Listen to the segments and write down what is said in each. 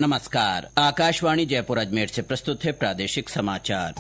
नमस्कार। आकाशवाणी जयपुर अजमेर से प्रस्तुत है प्रादेशिक समाचार।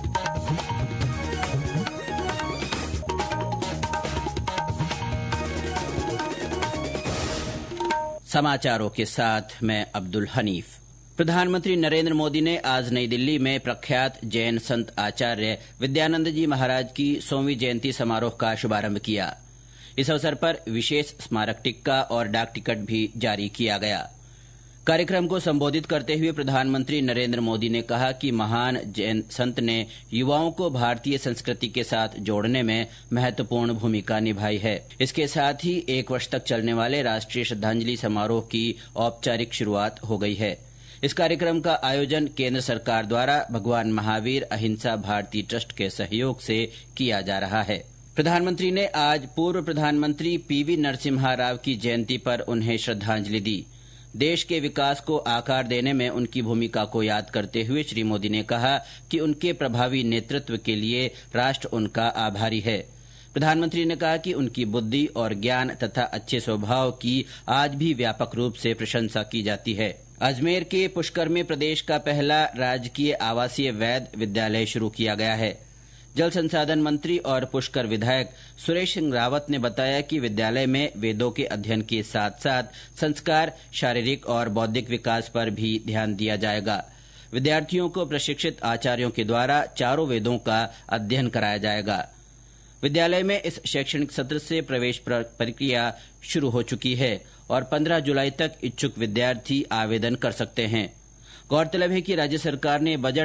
समाचारों के साथ मैं अब्दुल हनीफ। प्रधानमंत्री नरेंद्र मोदी ने आज नई दिल्ली में प्रख्यात जैन संत आचार्य विद्यानंद जी महाराज की 100वीं जयंती समारोह का शुभारंभ किया। इस अवसर पर विशेष स्मारक टिक्का और डाक टिकट भी जारी किया गया। कार्यक्रम को संबोधित करते हुए प्रधानमंत्री नरेंद्र मोदी ने कहा कि महान जैन संत ने युवाओं को भारतीय संस्कृति के साथ जोड़ने में महत्वपूर्ण भूमिका निभाई है। इसके साथ ही 1 वर्ष तक चलने वाले राष्ट्रीय श्रद्धांजलि समारोह की औपचारिक शुरुआत हो गई है। इस कार्यक्रम का आयोजन केंद्र सरकार द्वारा भगवान महावीर अहिंसा भारती ट्रस्ट के सहयोग से किया जा रहा है। प्रधानमंत्री ने आज पूर्व प्रधानमंत्री पीवी नरसिम्हा राव की जयंती पर उन्हें श्रद्धांजलि दी। देश के विकास को आकार देने में उनकी भूमिका को याद करते हुए श्री मोदी ने कहा कि उनके प्रभावी नेतृत्व के लिए राष्ट्र उनका आभारी है। प्रधानमंत्री ने कहा कि उनकी बुद्धि और ज्ञान तथा अच्छे स्वभाव की आज भी व्यापक रूप से प्रशंसा की जाती है। अजमेर के पुष्कर में प्रदेश का पहला राजकीय आवासीय वैद्य विद्यालय शुरू किया गया है। जल संसाधन मंत्री और पुष्कर विधायक सुरेश सिंह रावत ने बताया कि विद्यालय में वेदों के अध्ययन के साथ साथ संस्कार, शारीरिक और बौद्धिक विकास पर भी ध्यान दिया जाएगा। विद्यार्थियों को प्रशिक्षित आचार्यों के द्वारा 4 वेदों का अध्ययन कराया जाएगा। विद्यालय में इस शैक्षणिक सत्र से प्रवेश प्रक्रिया शुरू हो चुकी है और 15 जुलाई तक इच्छुक विद्यार्थी आवेदन कर सकते हैं। गौरतलब है कि राज्य सरकार ने बजट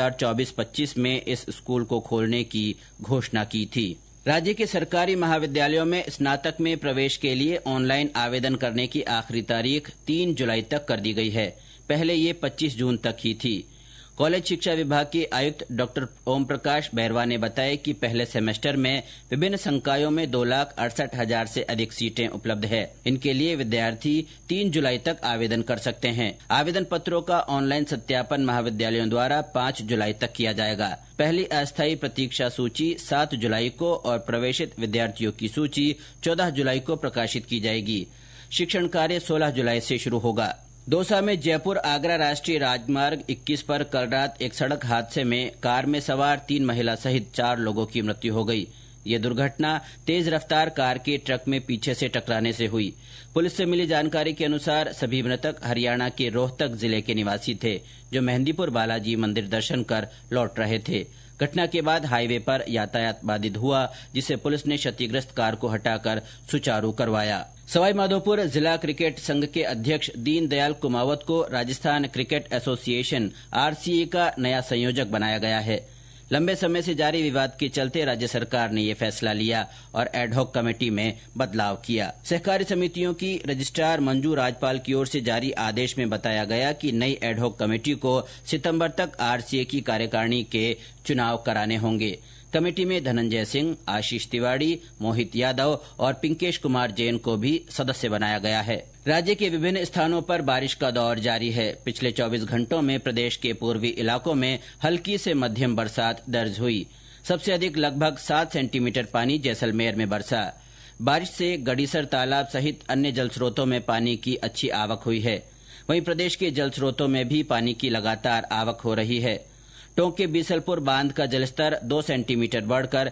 2024-25 में इस स्कूल को खोलने की घोषणा की थी। राज्य के सरकारी महाविद्यालयों में स्नातक में प्रवेश के लिए ऑनलाइन आवेदन करने की आखिरी तारीख 3 जुलाई तक कर दी गई है। पहले ये 25 जून तक ही थी। कॉलेज शिक्षा विभाग के आयुक्त डॉ ओम प्रकाश बैरवा ने बताया कि पहले सेमेस्टर में विभिन्न संकायों में 2,68,000 से अधिक सीटें उपलब्ध है। इनके लिए विद्यार्थी 3 जुलाई तक आवेदन कर सकते हैं। आवेदन पत्रों का ऑनलाइन सत्यापन महाविद्यालयों द्वारा 5 जुलाई तक किया जाएगा। पहली अस्थायी प्रतीक्षा सूची 7 जुलाई को और प्रवेशित विद्यार्थियों की सूची 14 जुलाई को प्रकाशित की जाएगी। शिक्षण कार्य 16 जुलाई से शुरू होगा। दौसा में जयपुर आगरा राष्ट्रीय राजमार्ग 21 पर कल रात एक सड़क हादसे में कार में सवार 3 महिला सहित 4 लोगों की मृत्यु हो गई। ये दुर्घटना तेज रफ्तार कार के ट्रक में पीछे से टकराने से हुई। पुलिस से मिली जानकारी के अनुसार सभी मृतक हरियाणा के रोहतक जिले के निवासी थे, जो मेहंदीपुर बालाजी मंदिर दर्शन कर लौट रहे थे। घटना के बाद हाईवे पर यातायात बाधित हुआ, जिसे पुलिस ने क्षतिग्रस्त कार को हटाकर सुचारू करवाया। सवाईमाधोपुर जिला क्रिकेट संघ के अध्यक्ष दीनदयाल कुमावत को राजस्थान क्रिकेट एसोसिएशन आरसीए का नया संयोजक बनाया गया है। लंबे समय से जारी विवाद के चलते राज्य सरकार ने ये फैसला लिया और एडहॉक कमेटी में बदलाव किया। सहकारी समितियों की रजिस्ट्रार मंजू राजपाल की ओर से जारी आदेश में बताया गया कि नई एडहॉक कमेटी को सितंबर तक आरसीए की कार्यकारिणी के चुनाव कराने होंगे। कमेटी में धनंजय सिंह, आशीष तिवारी, मोहित यादव और पिंकेश कुमार जैन को भी सदस्य बनाया गया है। राज्य के विभिन्न स्थानों पर बारिश का दौर जारी है। पिछले 24 घंटों में प्रदेश के पूर्वी इलाकों में हल्की से मध्यम बरसात दर्ज हुई। सबसे अधिक लगभग 7 सेंटीमीटर पानी जैसलमेर में बरसा। बारिश से गड़ीसर तालाब सहित अन्य जल स्रोतों में पानी की अच्छी आवक हुई है। वहीं प्रदेश के जल स्रोतों में भी पानी की लगातार आवक हो रही है। टोंक के बीसलपुर बांध का जलस्तर 2 सेंटीमीटर बढ़कर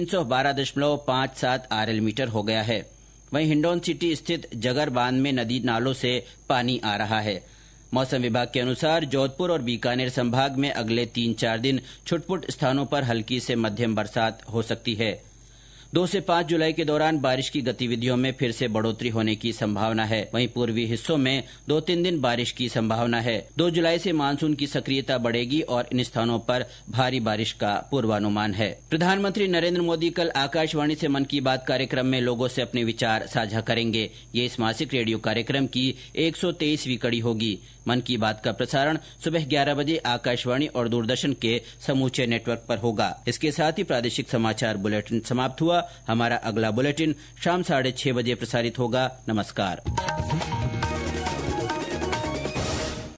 312.57 आरएल मीटर हो गया है। वहीं हिंडौन सिटी स्थित जगर बांध में नदी नालों से पानी आ रहा है। मौसम विभाग के अनुसार जोधपुर और बीकानेर संभाग में अगले 3-4 दिन छुटपुट स्थानों पर हल्की से मध्यम बरसात हो सकती है। 2 से 5 जुलाई के दौरान बारिश की गतिविधियों में फिर से बढ़ोतरी होने की संभावना है। वहीं पूर्वी हिस्सों में 2-3 दिन बारिश की संभावना है। 2 जुलाई से मानसून की सक्रियता बढ़ेगी और इन स्थानों पर भारी बारिश का पूर्वानुमान है। प्रधानमंत्री नरेंद्र मोदी कल आकाशवाणी से मन की बात कार्यक्रम में लोगों से अपने विचार साझा करेंगे। ये इस मासिक रेडियो कार्यक्रम की 123वीं कड़ी होगी। मन की बात का प्रसारण सुबह 11 बजे आकाशवाणी और दूरदर्शन के समूचे नेटवर्क पर होगा। इसके साथ ही प्रादेशिक समाचार बुलेटिन समाप्त हुआ। हमारा अगला बुलेटिन शाम 6:30 बजे प्रसारित होगा। नमस्कार।